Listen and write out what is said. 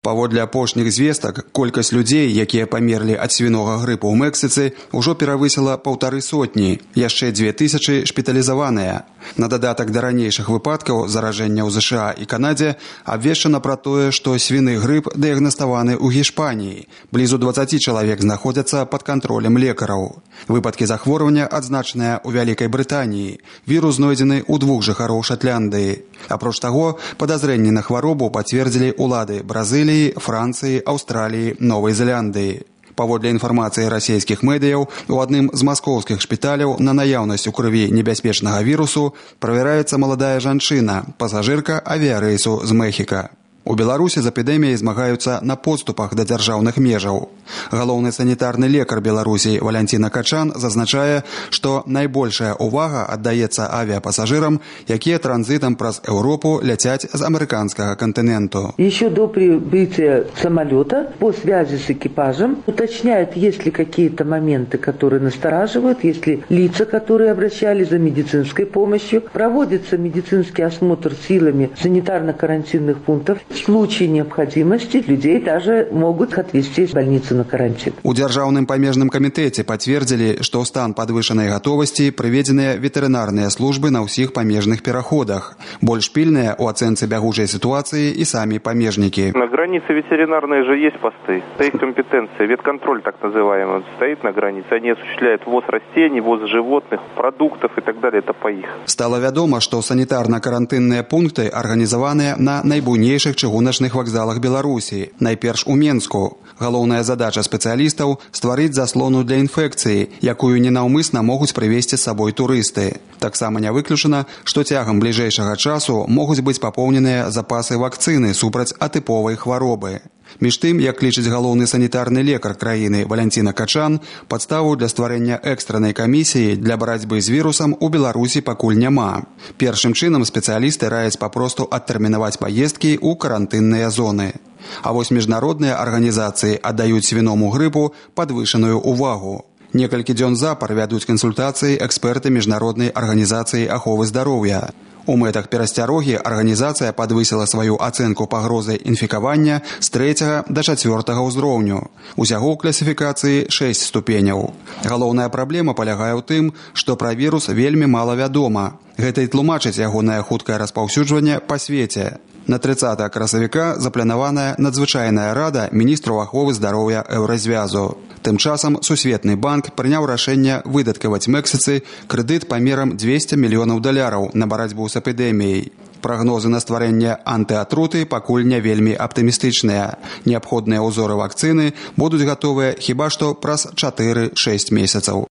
Паводле апошніх звестак, колькасць людзей, якія памерлі ад свінога грыпу ў Мексіцы, ужо перавысіла 1,5 сотні, яшчэ 2000 шпіталізаваныя. На дадатак да ранейшых выпадкаў заражэння ў ЗША і Канадзе абвешчана пра тое, што свіны грып дыягнаставаны ў Гішпаніі. Блізу 20 чалавек знаходзяцца пад кантролем лекараў. Выпадкі захворвання адзначаныя ў Вялікай Брытаніі. Вірус знойдзены ў 2 жыхароў Шатландыі. Апроч таго, падазрэнні на хваробу пацвердзілі ўлады Бразыліі, Францыі, Аўстраліі, Новай Зеландыі. Паводле інфармацыі расійскіх медыяў, у адным з маскоўскіх шпіталяў на наяўнасць у крыві небяспечнага вірусу правяраецца маладая жанчына, пасажырка авіярэйсу з Мехіка. У Беларусі з эпідэміяй змагаюцца на подступах да дзяржаўных межаў. Галоўны санітарны лекар Беларусі Валянціна Качан зазначае, што найбольшая ўвага аддаецца авіапасажырам, якія транзітам праз Еўропу ляцяць з амерыканскага континенту. Еще до прибытия самолета по связи с экипажем уточняют, есть ли какие-то моменты, которые настораживают, есть ли лица, которые обращались за медицинской помощью. Проводится медицинский осмотр силами санитарно-карантинных пунктов. В случае необходимости людей даже могут отвезти в больницу на карантин. У Дзяржаўным памежным камітэце пацвердзілі, што ў стан падвышанай гатовасці прыведзеныя ветэрынарныя службы на ўсіх памежных пераходах. Больш пільныя ў ацэнцы бягучай сітуацыі і самі памежнікі. На границе ветеринарные же есть посты. Стоит компетенция, ветконтроль так называемый, стоит на границе. Они осуществляют ввоз растений, ввоз животных, продуктов и так далее. Это по их. Стала вядома, што санітарна-карантынныя пункты арганізаваныя на найбуйнейшых чыгуначных вакзалах Беларусі, найперш у Менску. Галоўная задача спецыялістаў – стварыць заслону для інфекцыі, якую ненаўмысна могуць прывезці з сабой турысты. Таксама не выключана, што цягам бліжэйшага часу могуць быць папоўненыя запасы вакцыны супраць атыповай хваробы. Між тым, як лічыць галоўны санітарны лекар краіны Валянціна Качан, падставу для стварэння экстраннай камісіі для барацьбы з вірусам у Беларусі пакуль няма. Першым чынам спецыялісты раяць папросту адтэрмінаваць паездкі ў карантынныя зоны. А вось міжнародныя арганізацыі аддаюць свіному грыпу падвышаную ўвагу. Некалькі дзён запар вядуць кансультацыі эксперты міжнароднай арганізацыі аховы здароўя. У мэтах перасцярогі арганізацыя падвысіла сваю ацэнку пагрозы інфікавання з 3 да 4 ўзроўню. Усяго ў класіфікацыі 6 ступеняў. Галоўная праблема палягае ў тым, што пра вірус вельмі мала вядома. Гэта і тлумачыць ягонае хуткае распаўсюджванне па свеце. На 30 красавіка запланаваная надзвычайная рада міністраў аховы здароўя Еўразвязу. Тым часам Сусветны банк прыняў рашэнне выдаткаваць Мексіцы крэдыт памерам $200 мільёнаў на барацьбу з эпідэміяй. Прагнозы на стварэнне антыатруты пакуль не вельмі аптымістычныя. Неабходныя ўзоры вакцыны будуць гатовыя хіба што праз 4-6 месяцаў.